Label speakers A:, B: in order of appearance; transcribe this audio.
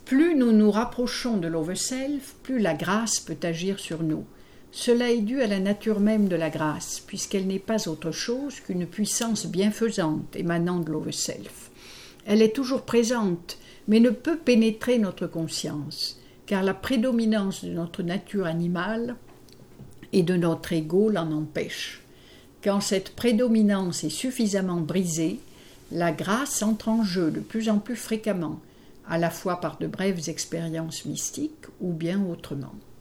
A: Plus nous nous rapprochons de l'overself, plus la grâce peut agir sur nous. Cela est dû à la nature même de la grâce, puisqu'elle n'est pas autre chose qu'une puissance bienfaisante émanant de l'overself. Elle est toujours présente, mais ne peut pénétrer notre conscience, car la prédominance de notre nature animale et de notre ego l'en empêche. Quand cette prédominance est suffisamment brisée, la grâce entre en jeu de plus en plus fréquemment, à la fois par de brèves expériences mystiques ou bien autrement.